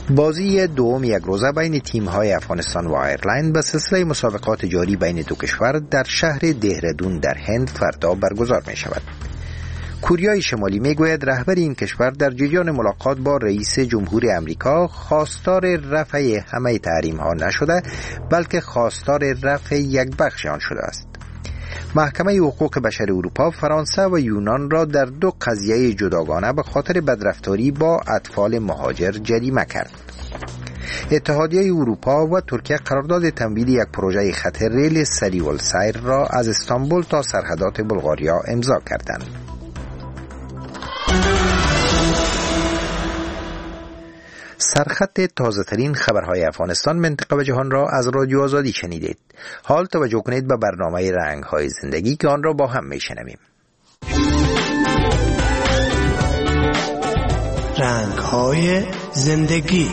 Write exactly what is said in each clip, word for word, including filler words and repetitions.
بازی دوم یک روزه بین تیم‌های افغانستان و آیرلند به سلسله مسابقات جاری بین دو کشور در شهر دهرادون در هند فردا برگزار می‌شود. کوریای شمالی میگوید رهبر این کشور در جریان ملاقات با رئیس جمهور امریکا خواستار رفع همه تحریم‌ها نشده، بلکه خواستار رفع یک بخش آن شده است. محکمه حقوق بشر اروپا فرانسه و یونان را در دو قضیه جداگانه به خاطر بدرفتاری با اطفال مهاجر جریمه کرد. اتحادیه اروپا و ترکیه قرارداد تمویل یک پروژه خط ریل سریع السیر را از استانبول تا سرحدات بلغاریا امضا کردند. سرخط تازه ترین خبرهای افغانستان، منطقه و جهان را از رادیو آزادی شنیدید. حال توجه کنید به برنامه رنگ‌های زندگی که آن را با هم میشنویم. رنگ‌های زندگی.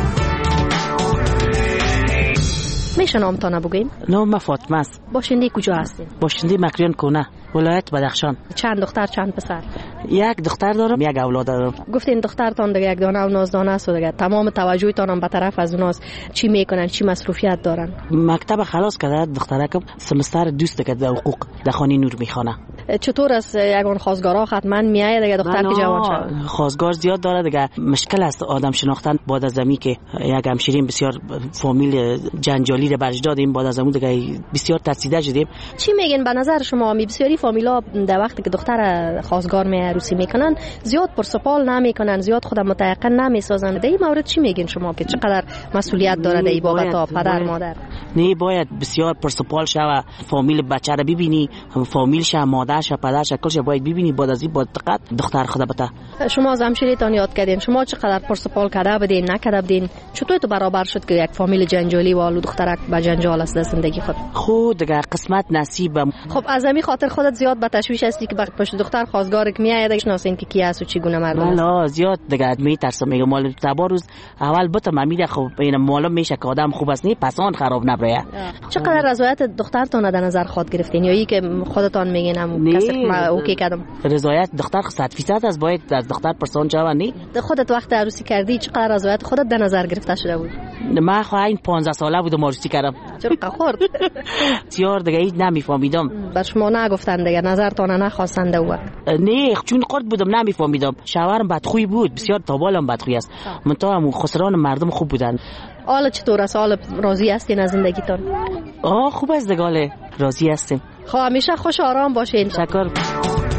میشه نامتان بگوین؟ نام فاطمه است. باشنده کجا هستین؟ باشنده مکریان کنه، ولایت بدخشان. چند دختر چند پسر؟ یک دختر دارم، یک اولاد دارم. گفتین دخترتان دیگه یک دانه و نازدانه است و دیگه تمام توجهتان هم به طرف از اوناست. چی میکنن؟ چی مصروفیت دارن؟ مکتب خلاص کرده دخترکم، سمستر دوست که در حقوق در خانه نور میخونه. چطور است یگان خواستگارا حتما میایه دیگه دختر که جوان شد؟ خواستگار زیاد داره دیگه، مشکل است آدم شناختن بعد از زمی که یک همشیرین بسیار فامیل جنجالی رو برش دادیم، بعد از اون دیگه بسیار ترسیده شدیم. چی میگین به نظر شما؟ می بسیاری فامیلا در وقتی که دختر خواستگار می عروسی میکنن زیاد پرسپال نمیکنن، زیاد خودم متيقن نمیسازن. در این مورد چی میگین شما که چقدر مسئولیت داره در این بابت تا پدر مادر؟ نه باید بسیار پرسپال شوه، فامیل بچه رو ببینی، فامیلش مادرش پدرش کلش باید ببینی، بعد از این باید دقت دختر خدا بتا. شما از همشیریتان یاد کردین، شما چقدر پرسپال کرده بدین نکرده بدین؟ چطور تو برابر شد که یک فامیل جنجالی و آلو دخترک با جنجال است در زندگی خود؟ خود دیگه قسمت نصیب. خب از همین خاطر خودت زیاد به تشویش هستی که پشت دختر خواستگار که میاد دیگه شناسین که کی است و چی گونه مرد است؟ والا زیاد دیگه میترسم، میگم مال تبا روز اول بتم میده. خب این معلوم میشه که آدم خوب است، نه پس آن خراب نبره. چقدر رضایت دخترتون در نظر خود گرفتین یا ای که خودتان میگین هم کسی ما اوکی کردم؟ رضایت دختر صد درصد از باید از دختر پرسان جواب نی. خودت وقت عروسی کردی چقدر رضایت خودت در نظر گرفته شده بود؟ ما خو این پانزده ساله بودم عروسی کردم. چرا خورد؟ سیار دیگه هیچ نمیفهمیدم. بر شما نگفتن دیگه نظرتون نخواستند او؟ نه چون قرد بودم نمیفهمیدم. شوهرم بدخوی بود، بسیار تابالم بدخوی است. منتها خسران مردم خوب بودن. حالا چطور است؟ حالا راضی هستین از زندگیتون؟ آه خوب است دیگه، راضی هستیم. خب همیشه خوش آرام باشین. شکر.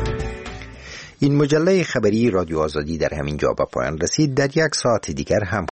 این مجله خبری رادیو آزادی در همین جا به پایان رسید. در یک ساعت دیگر هم